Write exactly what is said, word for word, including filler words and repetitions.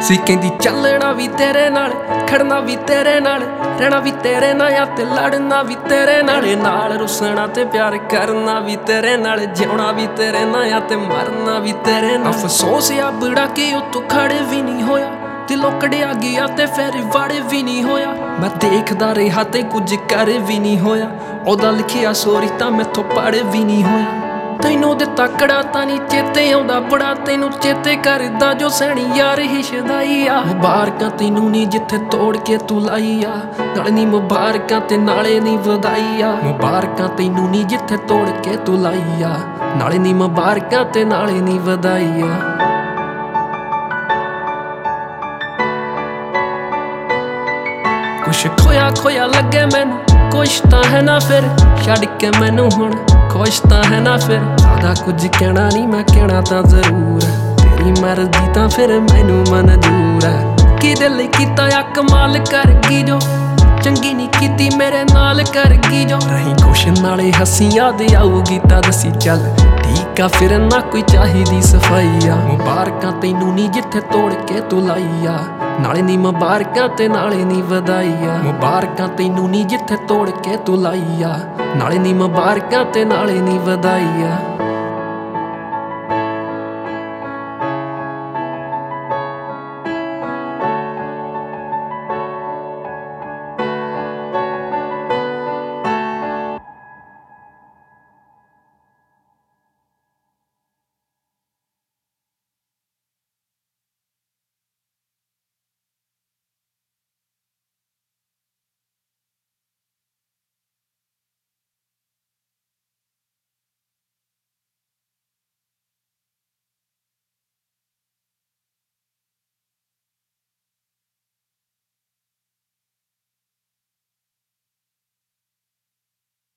ਸੀ ਕਹਿੰਦੀ ਚੱਲਣਾ ਵੀ ਤੇਰੇ ਨਾਲ, ਖੜਨਾ ਵੀ ਤੇਰੇ ਨਾਲ, ਰਹਿਣਾ ਵੀ ਤੇਰੇ ਨਾਲ ਆ ਤੇ ਲੜਨਾ ਵੀ ਤੇਰੇ ਨਾਲ, ਨਾਲ ਰੁੱਸਣਾ ਤੇ ਪਿਆਰ ਕਰਨਾ ਵੀ ਤੇਰੇ ਨਾਲ, ਜਿਉਣਾ ਵੀ ਤੇਰੇ ਨਾਲ ਆ ਤੇ ਮਰਨਾ ਵੀ ਤੇਰੇ ਨਾਲ। ਅਫਸੋਸ ਆ ਬੜਾ ਕਿ ਉੱਤੋਂ ਖੜੇ ਵੀ ਨਹੀਂ ਹੋਇਆ, ਦਿਲੋਂ ਕੜਿਆ ਗਿਆ ਤੇ ਫਿਰ ਵੜ ਵੀ ਨਹੀਂ ਹੋਇਆ। ਮੈਂ ਦੇਖਦਾ ਰਿਹਾ ਤੇ ਕੁਝ ਕਰ ਵੀ ਨਹੀਂ ਹੋਇਆ, ਉਹਦਾ ਲਿਖਿਆ ਸੋਰੀ ਤਾਂ ਮੈਥੋਂ ਪੜ੍ਹ ਵੀ ਨਹੀਂ ਹੋਇਆ। ਤੈਨੂੰ ਦਿੱਤਾ ਕੜਾ ਤਾਂ ਨਹੀਂ ਚੇਤੇ ਆਉਂਦਾ ਬੜਾ, ਤੈਨੂੰ ਚੇਤੇ ਕਰਦਾ ਜੋ ਸੈਣੀ ਯਾਰ ਹੀ ਸ਼ਦਾਈ ਆ। ਮੁਬਾਰਕਾਂ ਤੈਨੂੰ ਨੀ ਜਿੱਥੇ ਤੋੜ ਕੇ ਤੂੰ ਲਾਈ ਆ, ਨਾਲੇ ਨੀ ਮੁਬਾਰਕਾਂ ਤੇ ਨਾਲੇ ਨੀ ਵਧਾਈ ਆ। ਮੁਬਾਰਕਾਂ ਤੈਨੂੰ ਨੀ ਜਿੱਥੇ ਤੋੜ ਕੇ ਤੂੰ ਲਾਈ ਆ, ਨਾਲੇ ਨੀ ਮੁਬਾਰਕਾਂ ਤੇ ਨਾਲੇ ਨੀ ਵਧਾਈ ਆ। ਕੁਛ ਖੋਇਆ ਖੋਇਆ ਲੱਗੇ ਮੈਨੂੰ, ਕੁਛ ਤਾਂ ਹੈ ਨਾ ਫਿਰ ਛੱਡ ਕੇ ਮੈਨੂੰ ਹੁਣ ਖੁਸ਼ ਤਾਂ ਹੈ ਨਾ ਫਿਰ। ਜ਼ਿਆਦਾ ਕੁਝ ਕਹਿਣਾ ਨਹੀਂ ਮੈਂ ਕਹਿਣਾ ਤਾਂ ਜ਼ਰੂਰ ਹੈ, ਤੇਰੀ ਮਰਜ਼ੀ ਤਾਂ ਫਿਰ ਮੈਨੂੰ ਮਨਜ਼ੂਰ ਹੈ। ਕਿਹਦੇ ਲਈ ਕੀਤਾ ਆ ਕਮਾਲ ਕਰ ਗਈ ਜੋ, ਚੰਗੀ ਨਹੀਂ ਕੀਤੀ ਮੇਰੇ ਨਾਲ ਕਰ ਗਈ ਜੋ। ਰਹੀ ਖੁਸ਼ ਨਾਲੇ ਹੱਸੀ ਯਾਦ ਆਊਗੀ ਤਾਂ ਦੱਸੀ ਚੱਲ ਠੀਕ ਆ ਫਿਰ ਨਾ ਕੋਈ ਚਾਹੀਦੀ ਸਫਾਈ ਆ। ਮੁਬਾਰਕਾਂ ਤੈਨੂੰ ਨੀ ਜਿੱਥੇ ਤੋੜ ਕੇ ਤੂੰ ਲਾਈ ਆ, ਨਾਲੇ ਨੀ ਮੁਬਾਰਕਾਂ ਤੇ ਨਾਲੇ ਨੀ ਵਧਾਈ ਆ। ਮੁਬਾਰਕਾਂ ਤੈਨੂੰ ਨੀ ਜਿੱਥੇ ਤੋੜ ਕੇ ਤੂੰ ਲਾਈ ਆ, ਨਾਲੇ ਨੀ ਮੁਬਾਰਕਾਂ ਤੇ ਨਾਲੇ ਨੀ ਵਧਾਈ ਆ।